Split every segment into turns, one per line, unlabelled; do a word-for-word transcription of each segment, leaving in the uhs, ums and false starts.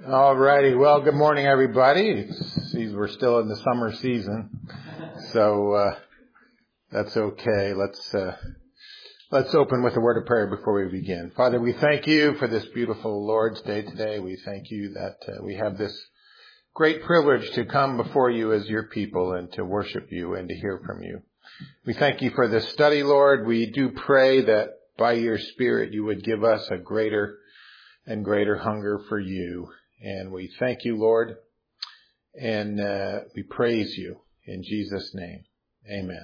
All righty. Well, good morning, everybody. It's, we're still in the summer season, so uh, that's okay. Let's uh, let's open with a word of prayer before we begin. Father, we thank you for this beautiful Lord's Day today. We thank you that uh, we have this great privilege to come before you as your people and to worship you and to hear from you. We thank you for this study, Lord. We do pray that by your Spirit you would give us a greater and greater hunger for you. And we thank you, Lord, and uh, we praise you in Jesus' name. Amen.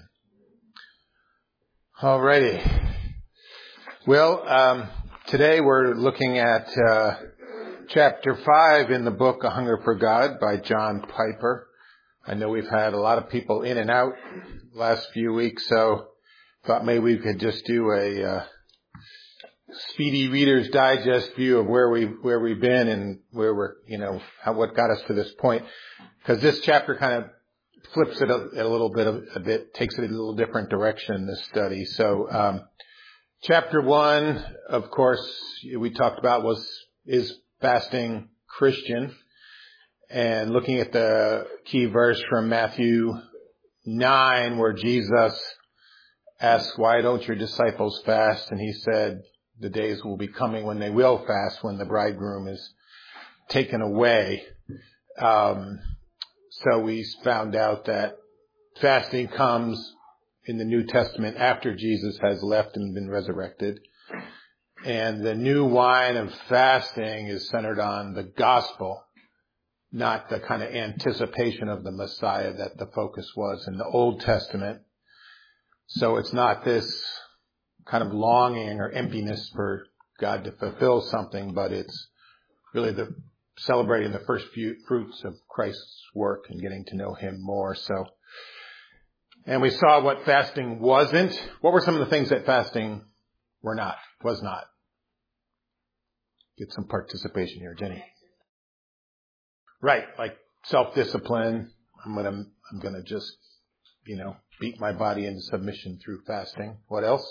All righty. Well, um, today we're looking at uh, chapter five in the book A Hunger for God by John Piper. I know we've had a lot of people in and out last few weeks, so thought maybe we could just do a uh, speedy Reader's Digest view of where we where we've been and where we're, you know, how, what got us to this point. Because this chapter kind of flips it a, a little bit, a, a bit, takes it a little different direction in this study. So, um, chapter one, of course, we talked about was is fasting Christian, and looking at the key verse from Matthew nine, where Jesus asks, "Why don't your disciples fast?" And he said, the days will be coming when they will fast, when the bridegroom is taken away. Um, so we found out that fasting comes in the New Testament after Jesus has left and been resurrected. And the new wine of fasting is centered on the gospel, not the kind of anticipation of the Messiah that the focus was in the Old Testament. So it's not this kind of longing or emptiness for God to fulfill something, but it's really the celebrating the first few fruits of Christ's work and getting to know him more. So, and we saw what fasting wasn't. What were some of the things that fasting were not, was not? Get some participation here, Jenny. Right, like self-discipline. I'm gonna, I'm gonna just, you know, beat my body into submission through fasting. What else?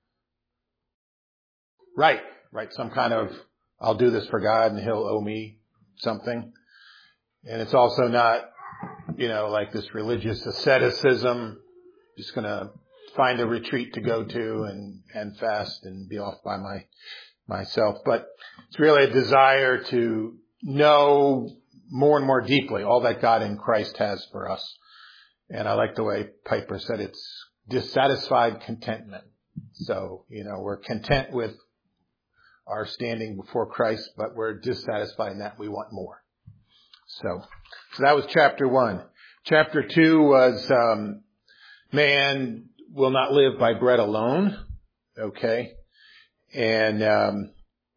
Right, right. Some kind of, I'll do this for God and he'll owe me something. And it's also not, you know, like this religious asceticism, just going to find a retreat to go to and, and fast and be off by my, myself. But it's really a desire to know more and more deeply all that God in Christ has for us. And I like the way Piper said it's dissatisfied contentment. So, you know, we're content with our standing before Christ, but we're dissatisfied in that we want more. So, so that was chapter one. Chapter two was, um, man will not live by bread alone. Okay. And, um,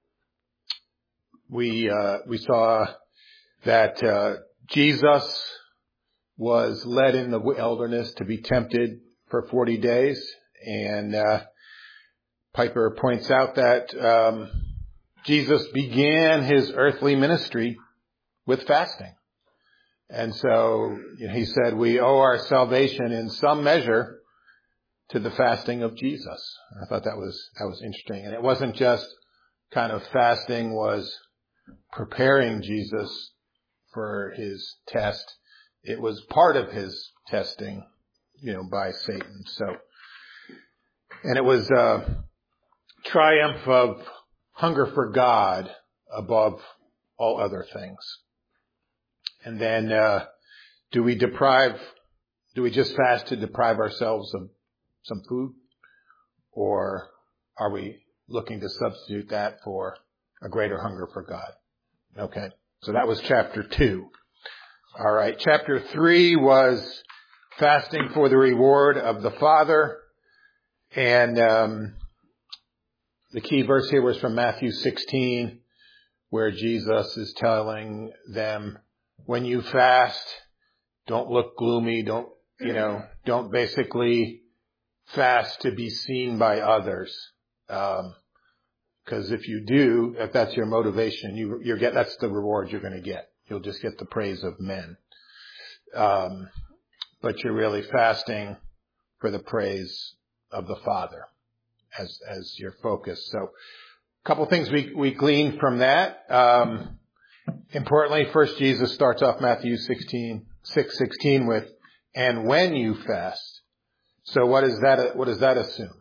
we, uh, we saw that, uh, Jesus was led in the wilderness to be tempted for forty days. And, uh, Piper points out that um, Jesus began his earthly ministry with fasting. And so you know, he said we owe our salvation in some measure to the fasting of Jesus. I thought that was that was interesting. And it wasn't just kind of fasting was preparing Jesus for his test. It was part of his testing, you know, by Satan. So, and it was uh triumph of hunger for God above all other things. And then, uh, do we deprive, do we just fast to deprive ourselves of some food? Or are we looking to substitute that for a greater hunger for God? Okay. So that was chapter two. All right. Chapter three was fasting for the reward of the Father. And, um, the key verse here was from Matthew sixteen, where Jesus is telling them, when you fast, don't look gloomy. Don't, you know, don't basically fast to be seen by others. Um, cause if you do, if that's your motivation, you, you're get, that's the reward you're going to get. You'll just get the praise of men. Um, but you're really fasting for the praise of the Father as, as your focus. So a couple things we, we gleaned from that. Um, Importantly, first Jesus starts off Matthew sixteen, six sixteen with, and when you fast. So what is that, what does that assume?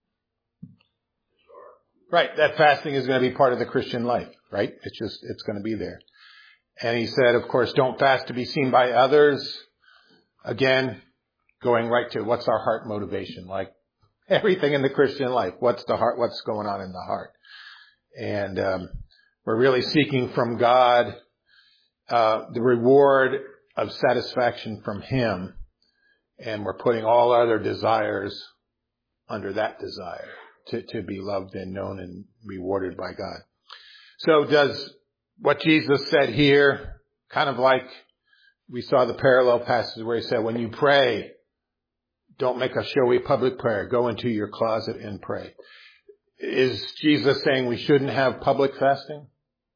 Right, that fasting is going to be part of the Christian life, right? It's just, it's going to be there. And he said, of course, don't fast to be seen by others. Again, going right to what's our heart motivation? Like everything in the Christian life, what's the heart, what's going on in the heart? And um, we're really seeking from God uh, the reward of satisfaction from Him. And we're putting all other desires under that desire to, to be loved and known and rewarded by God. So does what Jesus said here, kind of like we saw the parallel passage where he said, when you pray, don't make a showy public prayer. Go into your closet and pray. Is Jesus saying we shouldn't have public fasting?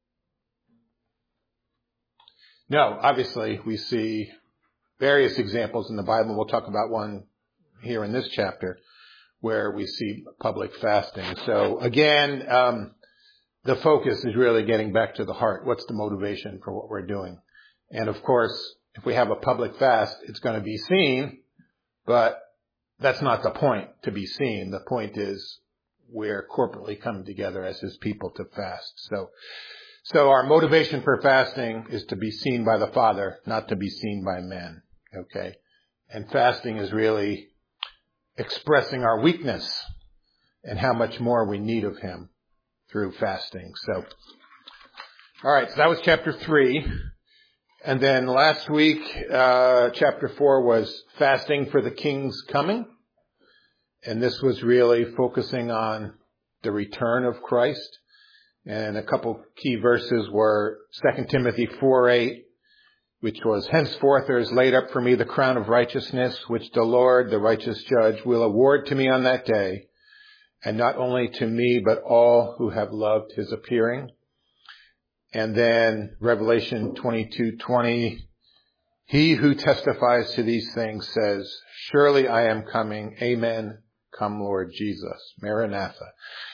No, obviously we see various examples in the Bible. We'll talk about one here in this chapter where we see public fasting. So again, um, the focus is really getting back to the heart. What's the motivation for what we're doing? And of course, if we have a public fast, it's going to be seen, but that's not the point to be seen. The point is we're corporately coming together as His people to fast. So, so our motivation for fasting is to be seen by the Father, not to be seen by men. Okay. And fasting is really expressing our weakness and how much more we need of Him through fasting. So, all right. So that was chapter three. And then last week, uh, chapter four was fasting for the King's coming. And this was really focusing on the return of Christ. And a couple key verses were Second Timothy four eight, which was, henceforth there is laid up for me the crown of righteousness, which the Lord, the righteous judge, will award to me on that day. And not only to me, but all who have loved His appearing. And then Revelation twenty-two twenty, he who testifies to these things says, surely I am coming. Amen. Come, Lord Jesus. Maranatha.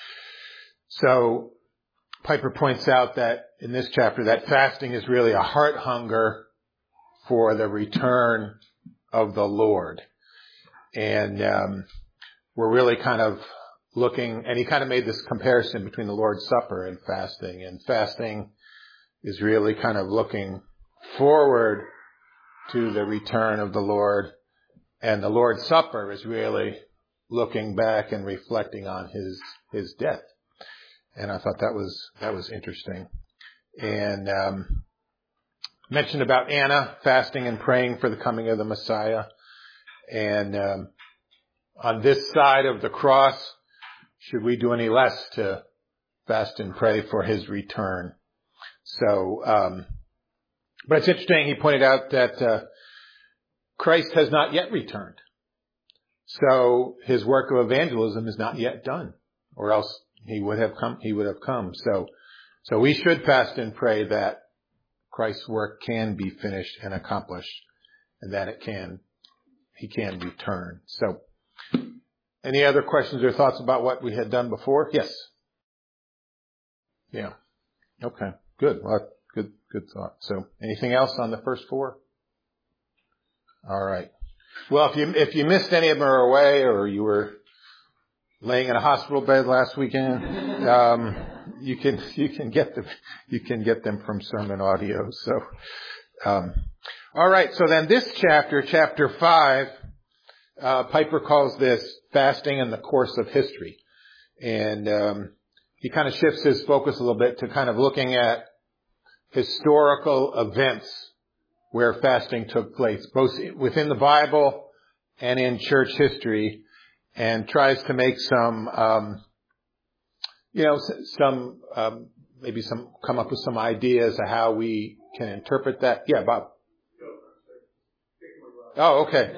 So Piper points out that in this chapter that fasting is really a heart hunger for the return of the Lord. And um, we're really kind of looking, and he kind of made this comparison between the Lord's Supper and fasting. And fasting is really kind of looking forward to the return of the Lord. And the Lord's Supper is really looking back and reflecting on his, his death. And I thought that was, that was interesting. And, um, mentioned about Anna fasting and praying for the coming of the Messiah. And, um, on this side of the cross, should we do any less to fast and pray for his return? So, um, but it's interesting. He pointed out that, uh, Christ has not yet returned. So his work of evangelism is not yet done, or else he would have come, he would have come. So, so we should fast and pray that Christ's work can be finished and accomplished, and that it can, he can return. So, any other questions or thoughts about what we had done before? Yes. Yeah. Okay. Good. Well, good, good thought. So, anything else on the first four? All right. Well, if you, if you missed any of them or away, or you were laying in a hospital bed last weekend, um, you can, you can get them, you can get them from sermon audio. So, um, all right. So then this chapter, chapter five, uh, Piper calls this fasting in the course of history. And, um, he kind of shifts his focus a little bit to kind of looking at historical events where fasting took place, both within the Bible and in church history, and tries to make some, um, you know, some, um, maybe some, come up with some ideas of how we can interpret that. Yeah, Bob. Oh, okay.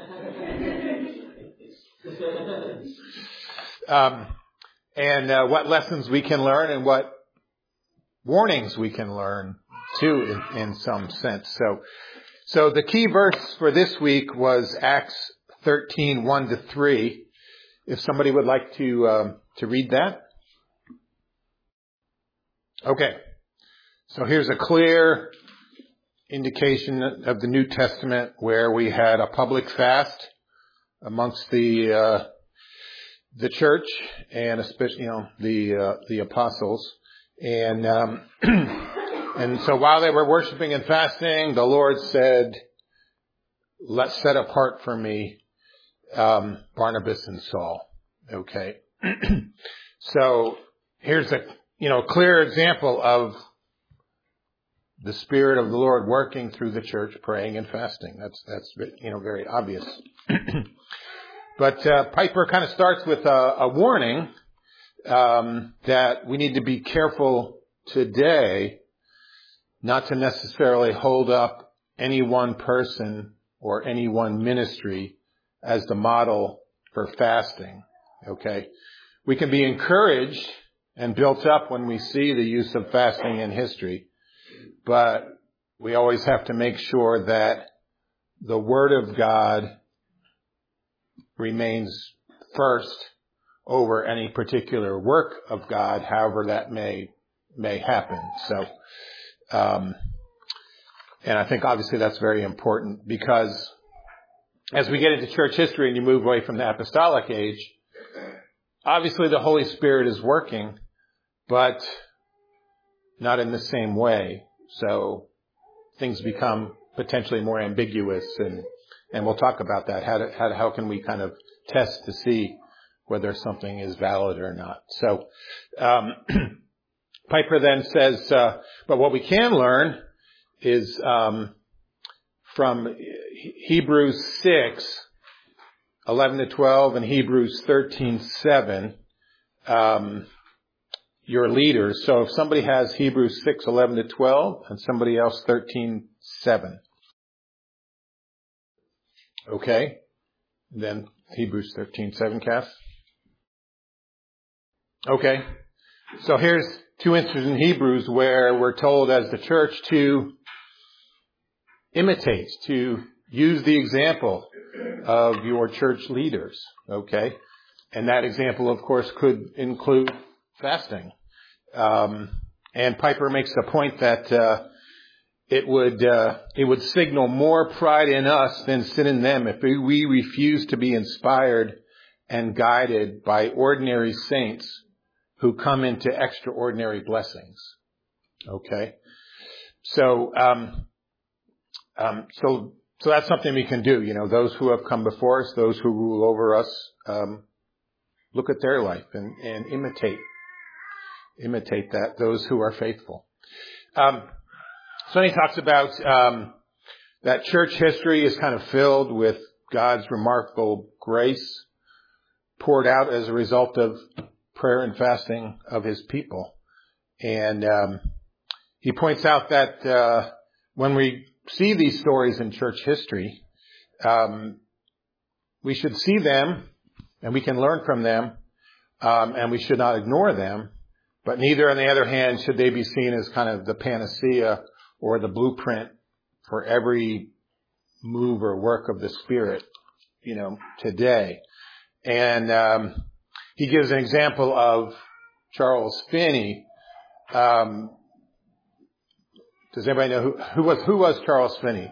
Um, and uh, what lessons we can learn and what warnings we can learn too, in, in some sense. So, so the key verse for this week was Acts thirteen, one to three. If somebody would like to um, to read that. Okay. So here's a clear indication of the New Testament where we had a public fast amongst the uh, the church and especially, you know, the uh, the apostles. And um, and so while they were worshiping and fasting, the Lord said, "Let's set apart for me um, Barnabas and Saul." Okay. So here's a, you know, clear example of the Spirit of the Lord working through the church, praying and fasting. That's, that's, you know, very obvious. But, uh, Piper kind of starts with a, a warning, um, that we need to be careful today not to necessarily hold up any one person or any one ministry as the model for fasting. Okay. We can be encouraged and built up when we see the use of fasting in history, but we always have to make sure that the Word of God remains first over any particular work of God, however that may may happen. So, um, and I think obviously that's very important because as we get into church history and you move away from the apostolic age, obviously the Holy Spirit is working, but not in the same way. So things become potentially more ambiguous, and, and we'll talk about that. How, to, how, how can we kind of test to see whether something is valid or not? So um, Piper then says, uh, but what we can learn is um, from Hebrews six, eleven to twelve, and Hebrews thirteen, seven, um, your leaders. So if somebody has Hebrews six, eleven to twelve, and somebody else thirteen, seven. Okay. Then Hebrews thirteen, seven, Cass. Okay. So here's two instances in Hebrews where we're told as the church to imitate, to use the example of your church leaders. Okay. And that example, of course, could include fasting. Um, and Piper makes the point that uh, it would uh, it would signal more pride in us than sin in them if we, we refuse to be inspired and guided by ordinary saints who come into extraordinary blessings. Okay, so um, um, so so that's something we can do. You know, those who have come before us, those who rule over us, um, look at their life and, and imitate. Imitate that, those who are faithful. Um, so he talks about um, that church history is kind of filled with God's remarkable grace poured out as a result of prayer and fasting of his people. And um, he points out that uh, when we see these stories in church history, um, we should see them and we can learn from them, um, and we should not ignore them. But neither, on the other hand, should they be seen as kind of the panacea or the blueprint for every move or work of the Spirit, you know, today. And um, he gives an example of Charles Finney. Um, does anybody know who, who was who was Charles Finney?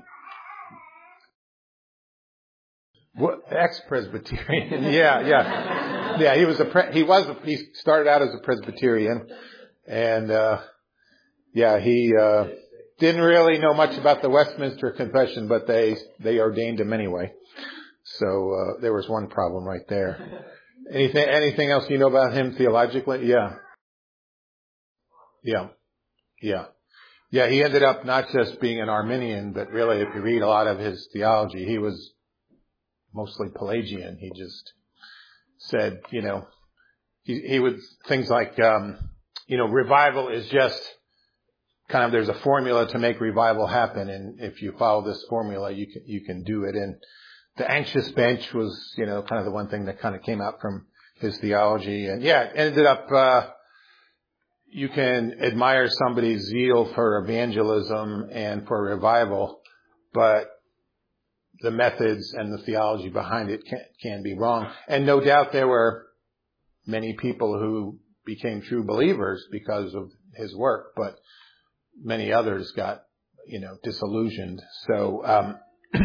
What, ex-Presbyterian? yeah, yeah, yeah. He was a pre- he was a, he started out as a Presbyterian, and uh, yeah, he uh, didn't really know much about the Westminster Confession, but they they ordained him anyway. So uh, there was one problem right there. Anything anything else you know about him theologically? Yeah, yeah, yeah, yeah. He ended up not just being an Arminian, but really, if you read a lot of his theology, he was mostly Pelagian. He just said, you know, he, he would, things like, um, you know, revival is just kind of, there's a formula to make revival happen. And if you follow this formula, you can, you can do it. And the anxious bench was, you know, kind of the one thing that kind of came out from his theology. And yeah, it ended up, uh, you can admire somebody's zeal for evangelism and for revival, but the methods and the theology behind it can, can be wrong. And no doubt there were many people who became true believers because of his work, but many others got, you know, disillusioned. So, um,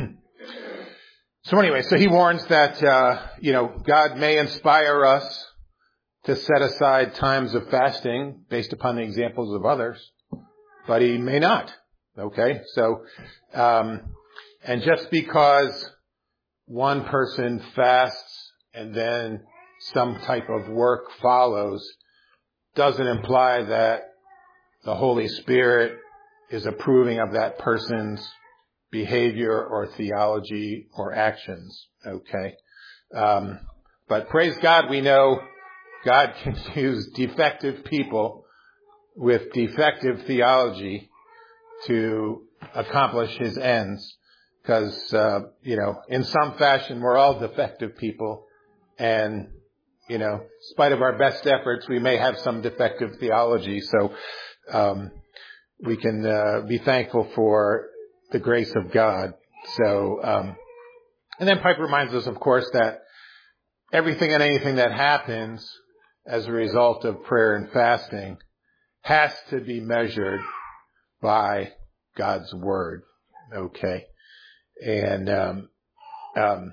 so anyway, so he warns that, uh, you know, God may inspire us to set aside times of fasting based upon the examples of others, but he may not. Okay. So, um, and just because one person fasts and then some type of work follows doesn't imply that the Holy Spirit is approving of that person's behavior or theology or actions. Okay. Um, but praise God, we know God can use defective people with defective theology to accomplish his ends. Because, uh, you know, in some fashion, we're all defective people. And, you know, in spite of our best efforts, we may have some defective theology. So, um, we can, uh, be thankful for the grace of God. So, um, and then Piper reminds us, of course, that everything and anything that happens as a result of prayer and fasting has to be measured by God's word. Okay. And, um, um,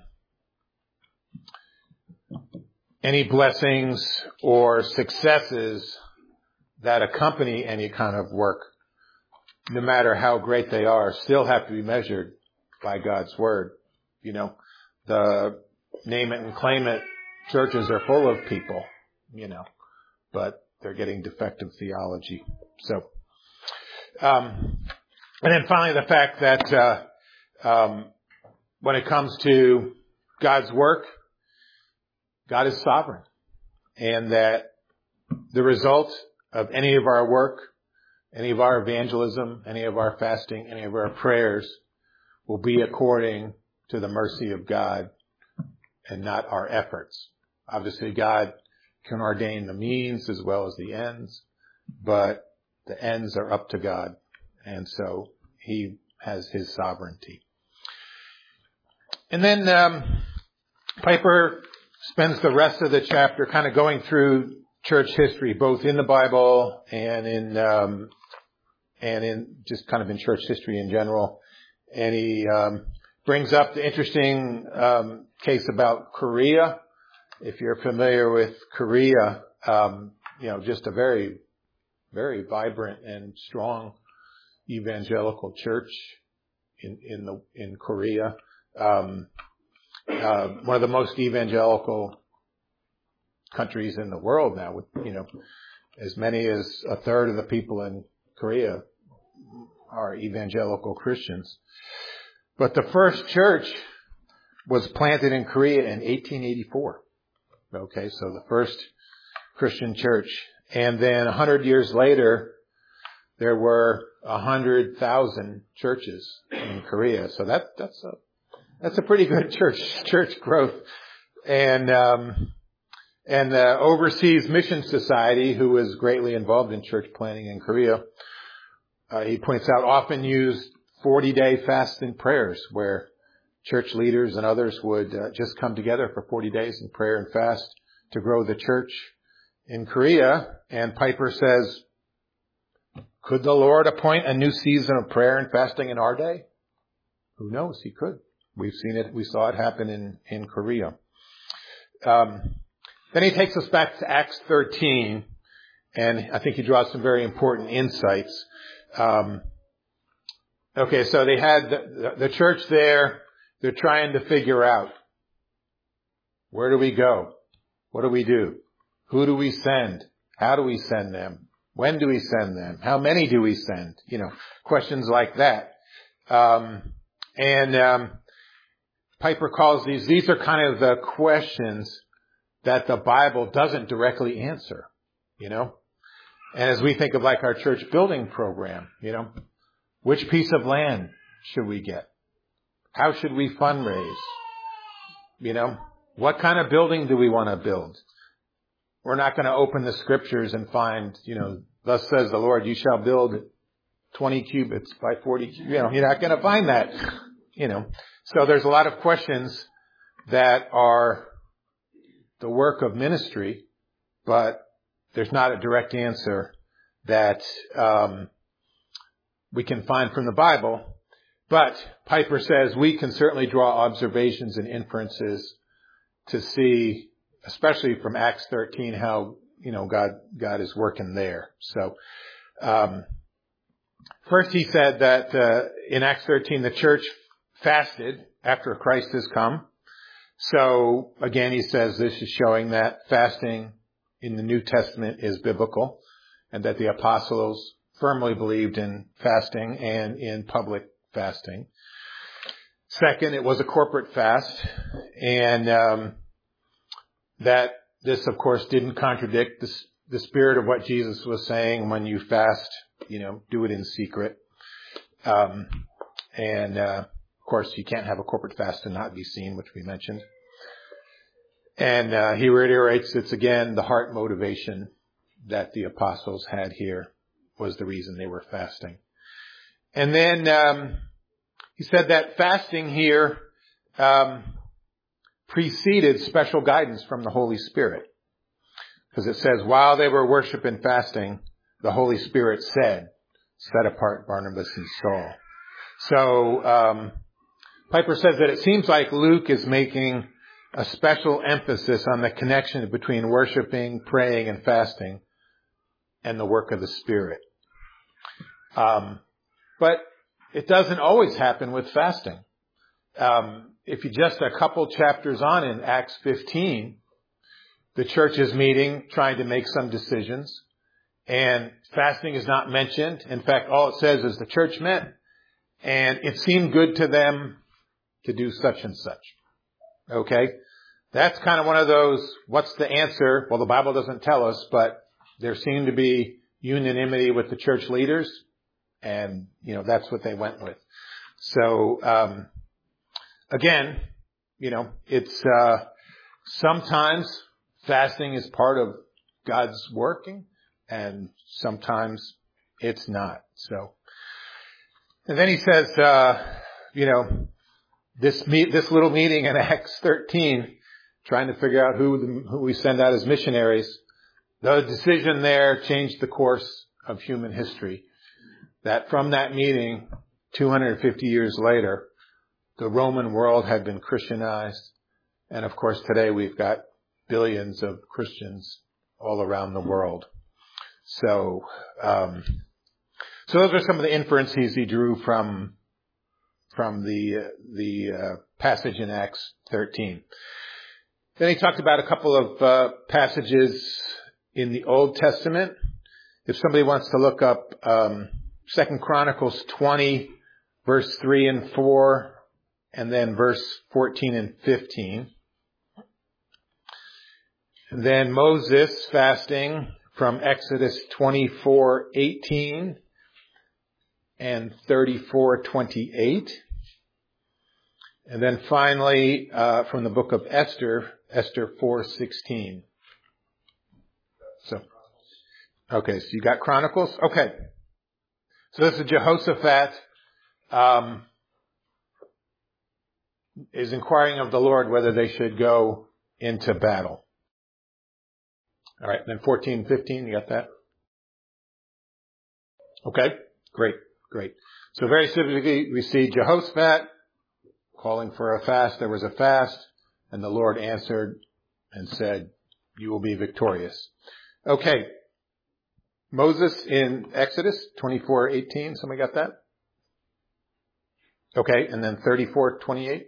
any blessings or successes that accompany any kind of work, no matter how great they are, still have to be measured by God's word. You know, the name it and claim it churches are full of people, you know, but they're getting defective theology. So, um, and then finally the fact that, uh, Um, when it comes to God's work, God is sovereign, and that the result of any of our work, any of our evangelism, any of our fasting, any of our prayers will be according to the mercy of God and not our efforts. Obviously, God can ordain the means as well as the ends, but the ends are up to God, and so he has his sovereignty. And then um, Piper spends the rest of the chapter kind of going through church history, both in the Bible and in um, and in just kind of in church history in general. And he um, brings up the interesting um, case about Korea. If you're familiar with Korea, um, you know, just a very, very vibrant and strong evangelical church in in the in Korea. Um, uh, one of the most evangelical countries in the world now, with, you know, as many as a third of the people in Korea are evangelical Christians. But the first church was planted in Korea in eighteen eighty-four. Okay, so the first Christian church. And then a hundred years later, there were a hundred thousand churches in Korea. So that, that's a, that's a pretty good church, church growth. And, um, and the Overseas Mission Society, who was greatly involved in church planting in Korea, uh, he points out often used forty day fasts and prayers where church leaders and others would uh, just come together for forty days in prayer and fast to grow the church in Korea. And Piper says, could the Lord appoint a new season of prayer and fasting in our day? Who knows? He could. We've seen it. We saw it happen in, in Korea. Um, then he takes us back to Acts thirteen, and I think he draws some very important insights. Um, okay, so they had the, the church there. They're trying to figure out, where do we go? What do we do? Who do we send? How do we send them? When do we send them? How many do we send? You know, questions like that. Um, and um, Piper calls these, these are kind of the questions that the Bible doesn't directly answer, you know. And as we think of like our church building program, you know, which piece of land should we get? How should we fundraise? You know, what kind of building do we want to build? We're not going to open the scriptures and find, you know, thus says the Lord, you shall build twenty cubits by forty, you know, you're not going to find that, you know. So there's a lot of questions that are the work of ministry, but there's not a direct answer that, um, we can find from the Bible. But Piper says we can certainly draw observations and inferences to see, especially from Acts thirteen, how, you know, God, God is working there. So, um, first he said that, uh, in Acts thirteen, the church fasted after Christ has come. So again, he says this is showing that fasting in the New Testament is biblical and that the apostles firmly believed in fasting and in public fasting. Second, it was a corporate fast, and um, that this, of course, didn't contradict the, the spirit of what Jesus was saying. When you fast, you know, do it in secret. Um, and uh, of course, you can't have a corporate fast and not be seen, which we mentioned. And uh, he reiterates it's again the heart motivation that the apostles had here was the reason they were fasting. And then um, he said that fasting here um, preceded special guidance from the Holy Spirit. Because it says, while they were worshiping fasting, the Holy Spirit said, set apart Barnabas and Saul. So um, Piper says that it seems like Luke is making a special emphasis on the connection between worshiping, praying, and fasting and the work of the Spirit. Um, but it doesn't always happen with fasting. Um, if you just a couple chapters on in Acts fifteen, the church is meeting, trying to make some decisions, and fasting is not mentioned. In fact, all it says is the church met, and it seemed good to them to do such and such. Okay? That's kind of one of those, what's the answer? Well, the Bible doesn't tell us, but there seemed to be unanimity with the church leaders, and, you know, that's what they went with. So, um, again, you know, it's, uh, sometimes fasting is part of God's working, and sometimes it's not. So, and then he says, uh, you know, this meet, this little meeting in Acts thirteen, trying to figure out who, the, who we send out as missionaries, the decision there changed the course of human history. That from that meeting, two hundred fifty years later, the Roman world had been Christianized. And of course, today we've got billions of Christians all around the world. So, um, so those are some of the inferences he drew from, from the, uh, the, uh, passage in Acts thirteen. Then he talked about a couple of, uh, passages in the Old Testament. If somebody wants to look up, um, Second Chronicles twenty, verse three and four, and then verse fourteen and fifteen. And then Moses fasting from Exodus twenty-four eighteen and thirty-four twenty-eight. And then finally, uh, from the book of Esther, Esther four sixteen. So, okay, so you got Chronicles? Okay. So this is Jehoshaphat, um, is inquiring of the Lord whether they should go into battle. All right, then fourteen, fifteen, you got that? Okay, great, great. So very specifically, we see Jehoshaphat calling for a fast. There was a fast, and the Lord answered and said, you will be victorious. Okay. Moses in Exodus twenty-four eighteen. Somebody got that? Okay. And then thirty-four twenty-eight.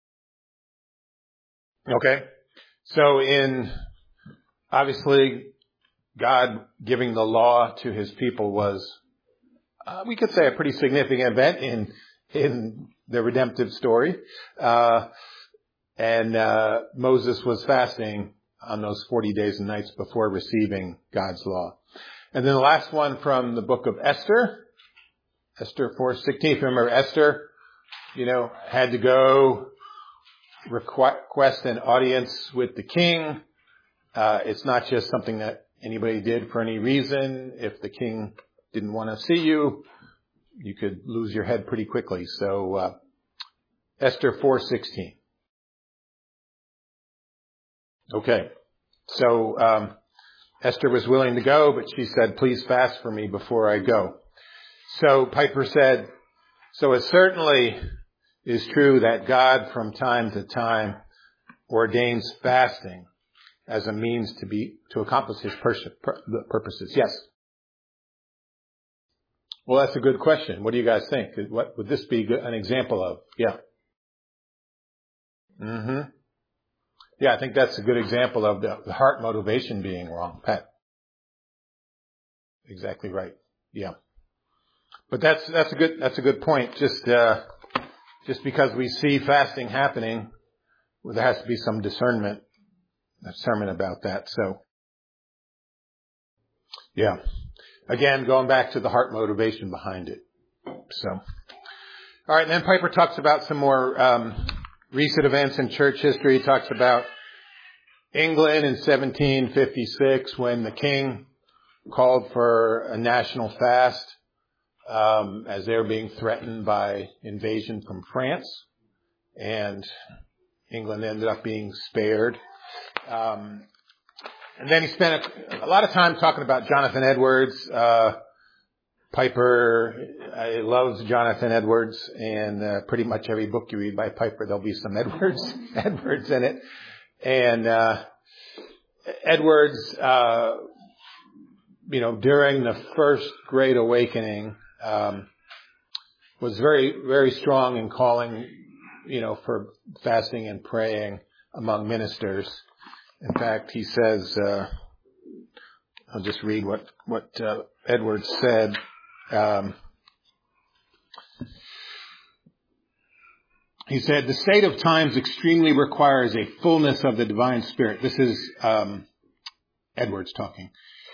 Okay. So in, obviously, God giving the law to his people was, uh, we could say, a pretty significant event in, in the redemptive story. Uh, and, uh, Moses was fasting on those forty days and nights before receiving God's law. And then the last one from the book of Esther, Esther four sixteen. Remember, Esther, you know, had to go request an audience with the king. Uh, it's not just something that anybody did for any reason. If the king didn't want to see you, you could lose your head pretty quickly. So, uh, Esther four sixteen. Okay. So, um, Esther was willing to go, but she said, please fast for me before I go. So Piper said, so it certainly is true that God from time to time ordains fasting as a means to be, to accomplish his pers- pur- purposes. Yes. Well, that's a good question. What do you guys think? What would this be an example of? Yeah. Mm-hmm. Yeah, I think that's a good example of the, the heart motivation being wrong. Pat. Exactly right. Yeah. But that's, that's a good, that's a good point. Just, uh, just because we see fasting happening, well, there has to be some discernment, discernment about that. So, yeah. Again, going back to the heart motivation behind it. So, all right. And then Piper talks about some more, um, recent events in church history. He talks about England in seventeen fifty-six when the king called for a national fast, um, as they were being threatened by invasion from France, and England ended up being spared. Um, and then he spent a, a lot of time talking about Jonathan Edwards. Uh, Piper uh, loves Jonathan Edwards, and uh, pretty much every book you read by Piper, there'll be some Edwards, Edwards in it. And uh, Edwards, uh, you know, during the First Great Awakening, um, was very, very strong in calling, you know, for fasting and praying among ministers. In fact, he says, uh, I'll just read what, what, uh, Edwards said. Um, he said, the state of times extremely requires a fullness of the divine spirit. This is, um, Edwards talking.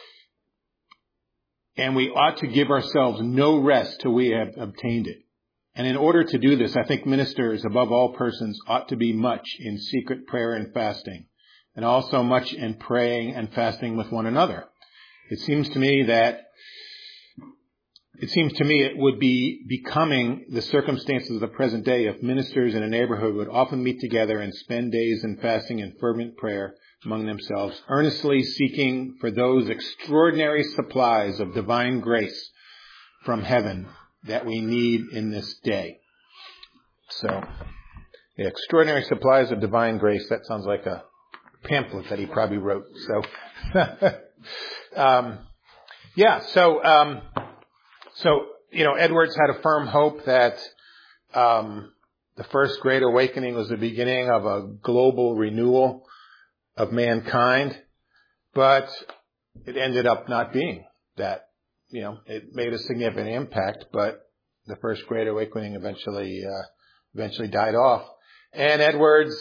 And we ought to give ourselves no rest till we have obtained it. And in order to do this, I think ministers, above all persons, ought to be much in secret prayer and fasting, and also much in praying and fasting with one another. It seems to me that It seems to me it would be becoming the circumstances of the present day if ministers in a neighborhood would often meet together and spend days in fasting and fervent prayer among themselves, earnestly seeking for those extraordinary supplies of divine grace from heaven that we need in this day. So, the extraordinary supplies of divine grace, that sounds like a pamphlet that he probably wrote. So, um, yeah, so, um, So, you know, Edwards had a firm hope that um, the First Great Awakening was the beginning of a global renewal of mankind, but it ended up not being that. You know, it made a significant impact, but the First Great Awakening eventually uh, eventually died off. And Edwards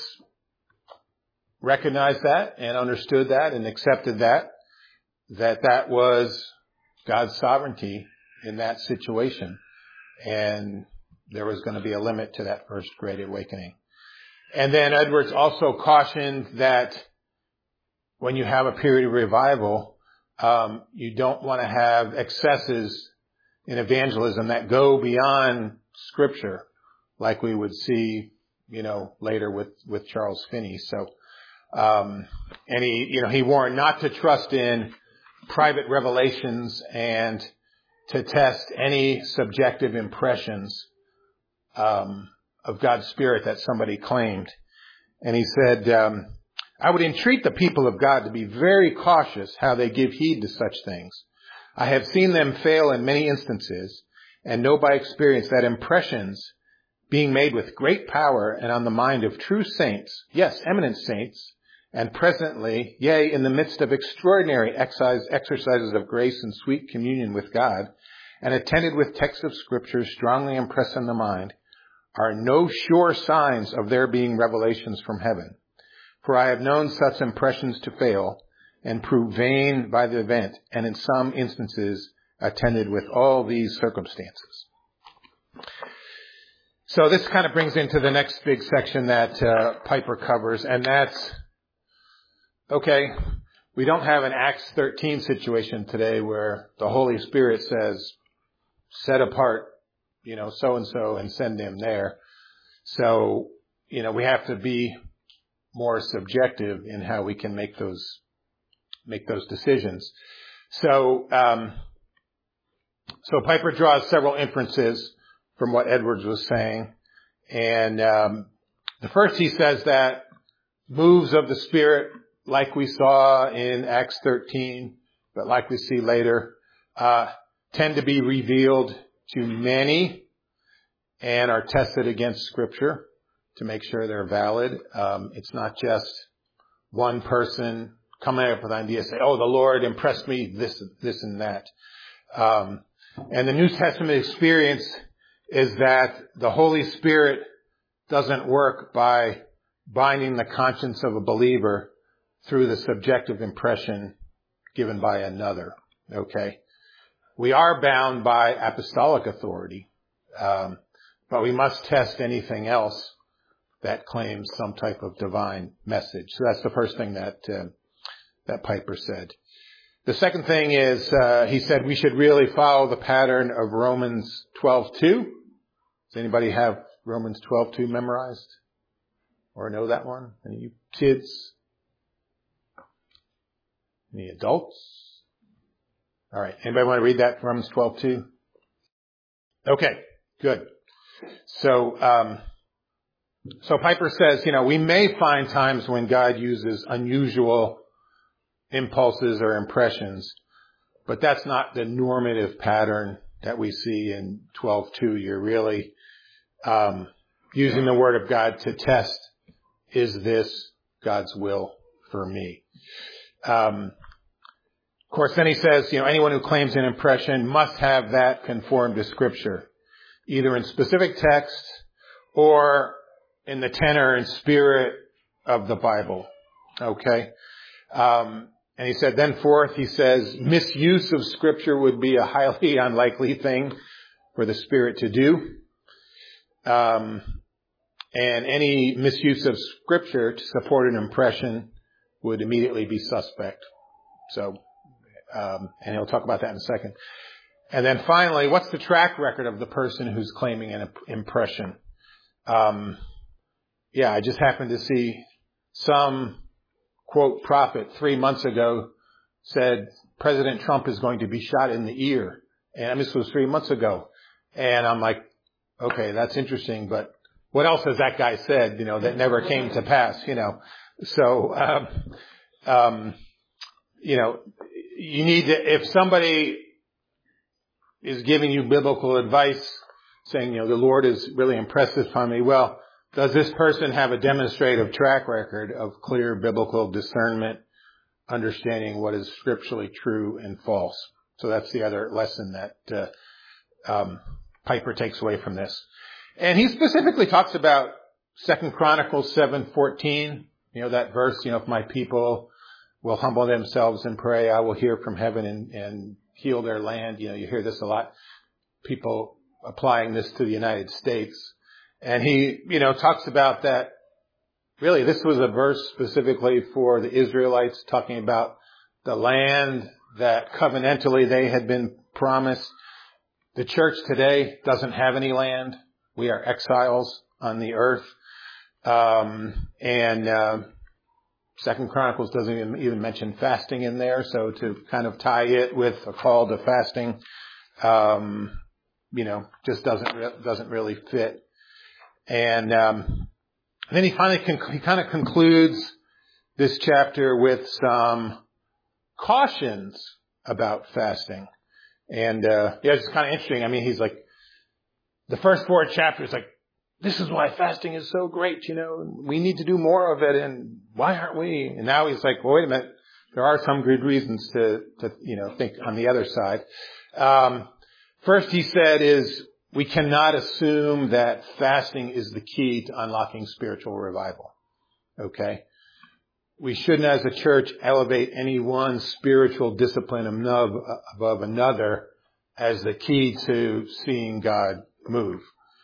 recognized that and understood that and accepted that, that that was God's sovereignty in that situation, and there was going to be a limit to that First Great Awakening. And then Edwards also cautioned that when you have a period of revival, um, you don't want to have excesses in evangelism that go beyond Scripture, like we would see, you know, later with with Charles Finney. So, um, and he, you know, he warned not to trust in private revelations and to test any subjective impressions um, of God's Spirit that somebody claimed. And he said, um, I would entreat the people of God to be very cautious how they give heed to such things. I have seen them fail in many instances and know by experience that impressions being made with great power and on the mind of true saints, yes, eminent saints, and presently, yea, in the midst of extraordinary exercises of grace and sweet communion with God, and attended with texts of Scripture strongly impressed on the mind, are no sure signs of there being revelations from heaven. For I have known such impressions to fail, and prove vain by the event, and in some instances attended with all these circumstances. So this kind of brings into the next big section that uh, Piper covers, and that's, okay, we don't have an Acts thirteen situation today where the Holy Spirit says, set apart, you know, so-and-so and send him there. So, you know, we have to be more subjective in how we can make those, make those decisions. So, um, So Piper draws several inferences from what Edwards was saying. And um, the first, he says that moves of the Spirit, like we saw in Acts thirteen, but like we see later, uh, tend to be revealed to many and are tested against Scripture to make sure they're valid. Um, it's not just one person coming up with ideas, say, oh, the Lord impressed me, this, this and that. Um, and the New Testament experience is that the Holy Spirit doesn't work by binding the conscience of a believer through the subjective impression given by another. Okay? We are bound by apostolic authority, um, but we must test anything else that claims some type of divine message. So that's the first thing that uh, that Piper said. The second thing is, uh, he said we should really follow the pattern of Romans twelve two. Does anybody have Romans twelve two memorized? Or know that one? Any of you kids? Any adults? All right. Anybody want to read that, Romans twelve two? Okay, good. So, um, so Piper says, you know, we may find times when God uses unusual impulses or impressions, but that's not the normative pattern that we see in twelve two. You're really um, using the Word of God to test, is this God's will for me? Um, of course, then he says, you know, anyone who claims an impression must have that conform to Scripture, either in specific text or in the tenor and spirit of the Bible. Okay? Um, and he said, then forth, he says, misuse of Scripture would be a highly unlikely thing for the Spirit to do. Um, and any misuse of Scripture to support an impression would immediately be suspect. So, um, and he'll talk about that in a second. And then finally, what's the track record of the person who's claiming an impression? Um, yeah, I just happened to see some, quote, prophet three months ago said President Trump is going to be shot in the ear. And this was three months ago. And I'm like, okay, that's interesting, but what else has that guy said, you know, that never came to pass, you know? So, um, um, you know, you need to, if somebody is giving you biblical advice, saying, you know, the Lord is really impressed upon me, well, does this person have a demonstrative track record of clear biblical discernment, understanding what is scripturally true and false? So that's the other lesson that uh, um, Piper takes away from this. And he specifically talks about Second Chronicles seven fourteen, you know, that verse, you know, if my people will humble themselves and pray, I will hear from heaven and, and heal their land. You know, you hear this a lot, people applying this to the United States. And he, you know, talks about that. Really, this was a verse specifically for the Israelites, talking about the land that covenantally they had been promised. The church today doesn't have any land. We are exiles on the earth. Um, and, uh, Second Chronicles doesn't even, even mention fasting in there. So to kind of tie it with a call to fasting, um, you know, just doesn't, re- doesn't really fit. And, um, then he finally, conc- he kind of concludes this chapter with some cautions about fasting. And, uh, yeah, it's kind of interesting. I mean, he's like, the first four chapters, like, this is why fasting is so great, you know, we need to do more of it, and why aren't we? And now he's like, well, wait a minute, there are some good reasons to, to, you know, think on the other side. Um, first he said is, we cannot assume that fasting is the key to unlocking spiritual revival. Okay? We shouldn't, as a church, elevate any one spiritual discipline above, above another as the key to seeing God move.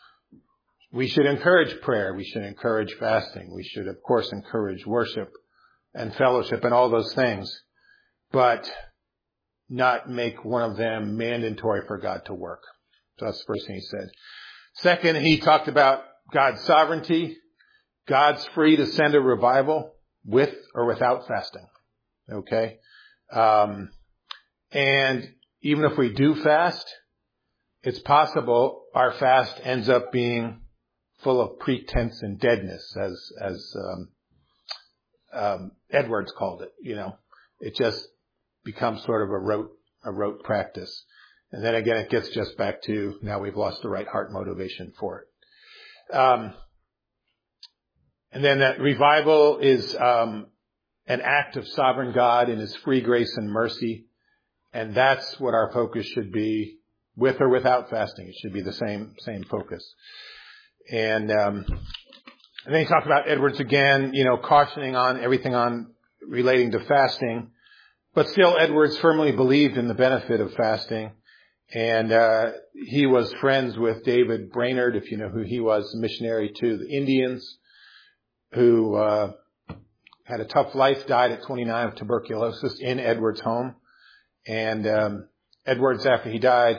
We should encourage prayer. We should encourage fasting. We should, of course, encourage worship and fellowship and all those things, but not make one of them mandatory for God to work. So that's the first thing he said. Second, he talked about God's sovereignty. God's free to send a revival with or without fasting. Okay? Um, and even if we do fast, it's possible our fast ends up being full of pretense and deadness, as as um, um, Edwards called it. You know, it just becomes sort of a rote a rote practice, and then again it gets just back to now we've lost the right heart motivation for it. Um, and then that revival is um, an act of sovereign God in His free grace and mercy, and that's what our focus should be, with or without fasting. It should be the same same focus. And, um, and then he talked about Edwards again, you know, cautioning on everything on relating to fasting. But still, Edwards firmly believed in the benefit of fasting. And uh, he was friends with David Brainerd, if you know who he was, a missionary to the Indians, who uh, had a tough life, died at twenty-nine of tuberculosis in Edwards' home. And um, Edwards, after he died,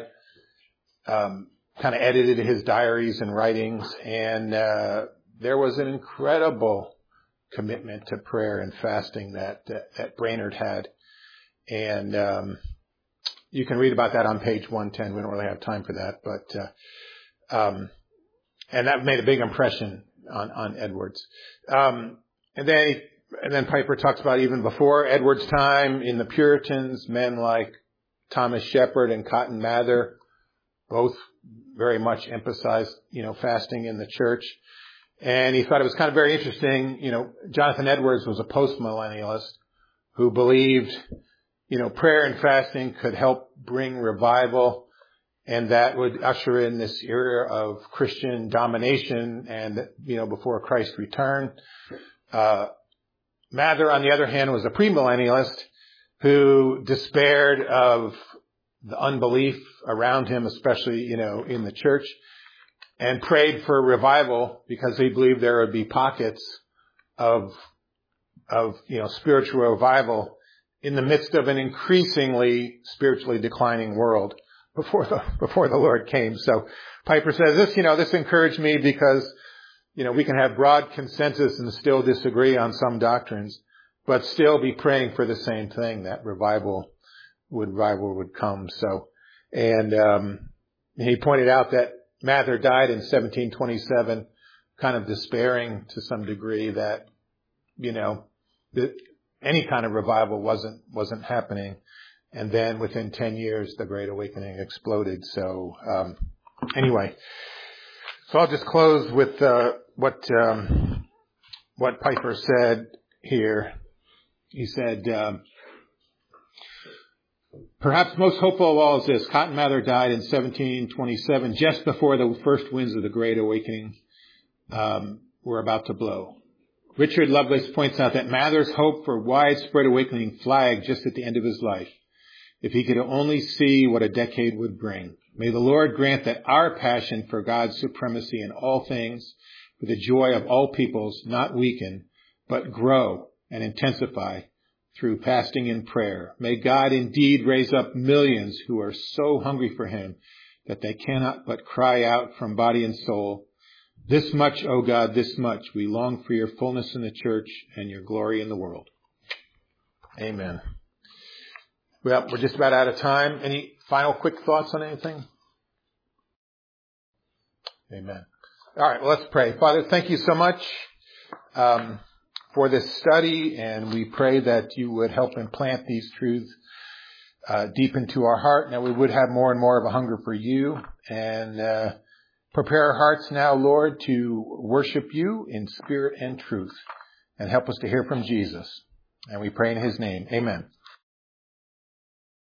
um, kind of edited his diaries and writings, and uh, there was an incredible commitment to prayer and fasting that that, that Brainerd had, and um, you can read about that on page one ten. We don't really have time for that, but uh, um, and that made a big impression on on Edwards. Um, and then he, and then Piper talks about even before Edwards' time in the Puritans, men like Thomas Shepard and Cotton Mather, both very much emphasized, you know, fasting in the church. And he thought it was kind of very interesting. You know, Jonathan Edwards was a postmillennialist who believed, you know, prayer and fasting could help bring revival, and that would usher in this era of Christian domination and, you know, before Christ's return. Uh, Mather, on the other hand, was a premillennialist who despaired of the unbelief around him, especially, you know, in the church, and prayed for revival because he believed there would be pockets of, of, you know, spiritual revival in the midst of an increasingly spiritually declining world before the, before the Lord came. So Piper says this, you know, this encouraged me because, you know, we can have broad consensus and still disagree on some doctrines, but still be praying for the same thing, that revival would revival would come. So, and um, he pointed out that Mather died in seventeen twenty-seven, kind of despairing to some degree that, you know, that any kind of revival wasn't wasn't happening. And then within ten years, the Great Awakening exploded. So um, anyway, so I'll just close with uh, what um, what Piper said here. He said, um, perhaps most hopeful of all is this: Cotton Mather died in seventeen twenty-seven, just before the first winds of the Great Awakening um, were about to blow. Richard Lovelace points out that Mather's hope for widespread awakening flagged just at the end of his life. If he could only see what a decade would bring. May the Lord grant that our passion for God's supremacy in all things, for the joy of all peoples, not weaken, but grow and intensify through fasting and prayer. May God indeed raise up millions who are so hungry for Him that they cannot but cry out from body and soul, "This much, O God, this much. We long for your fullness in the church and your glory in the world." Amen. Well, we're just about out of time. Any final quick thoughts on anything? Amen. All right, well, let's pray. Father, thank you so much um, for this study, and we pray that you would help implant these truths uh, deep into our heart, and that we would have more and more of a hunger for you, and uh, prepare our hearts now, Lord, to worship you in spirit and truth, and help us to hear from Jesus. And we pray in His name. Amen.